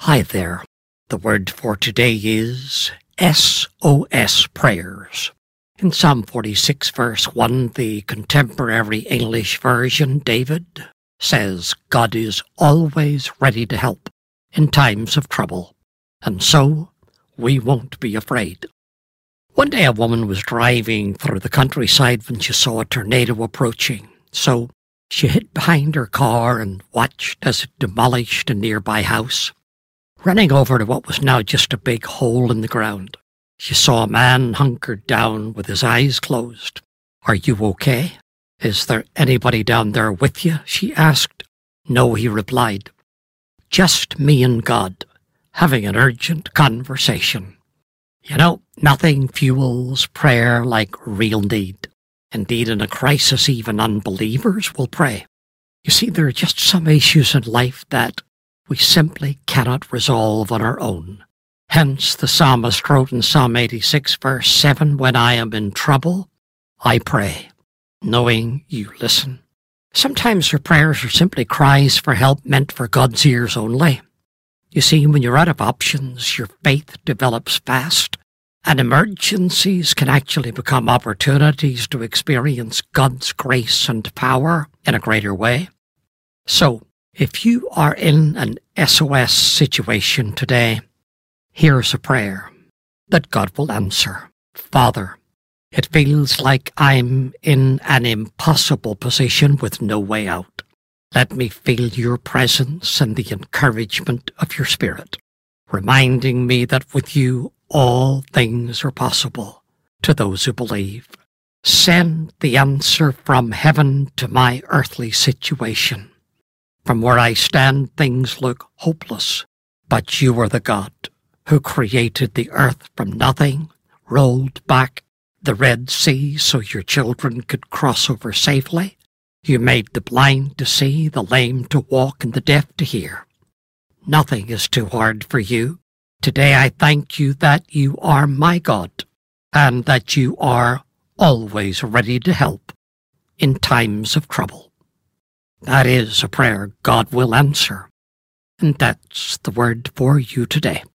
Hi there. The word for today is SOS prayers. In Psalm 46 verse 1, the contemporary English version, David says, God is always ready to help in times of trouble, and so we won't be afraid. One day a woman was driving through the countryside when she saw a tornado approaching, so she hid behind her car and watched as it demolished a nearby house. Running over to what was now just a big hole in the ground, she saw a man hunkered down with his eyes closed. "Are you okay? Is there anybody down there with you?" she asked. "No," he replied. "Just me and God, having an urgent conversation." You know, nothing fuels prayer like real need. Indeed, in a crisis, even unbelievers will pray. You see, there are just some issues in life that we simply cannot resolve on our own. Hence, the psalmist wrote in Psalm 86, verse 7, "When I am in trouble, I pray, knowing you listen." Sometimes our prayers are simply cries for help meant for God's ears only. You see, when you're out of options, your faith develops fast, and emergencies can actually become opportunities to experience God's grace and power in a greater way. So, if you are in an SOS situation today, here's a prayer that God will answer. Father, it feels like I'm in an impossible position with no way out. Let me feel your presence and the encouragement of your Spirit, reminding me that with you all things are possible to those who believe. Send the answer from heaven to my earthly situation. From where I stand, things look hopeless, but you are the God who created the earth from nothing, rolled back the Red Sea so your children could cross over safely. You made the blind to see, the lame to walk, and the deaf to hear. Nothing is too hard for you. Today I thank you that you are my God, and that you are always ready to help in times of trouble. That is a prayer God will answer, and that's the word for you today.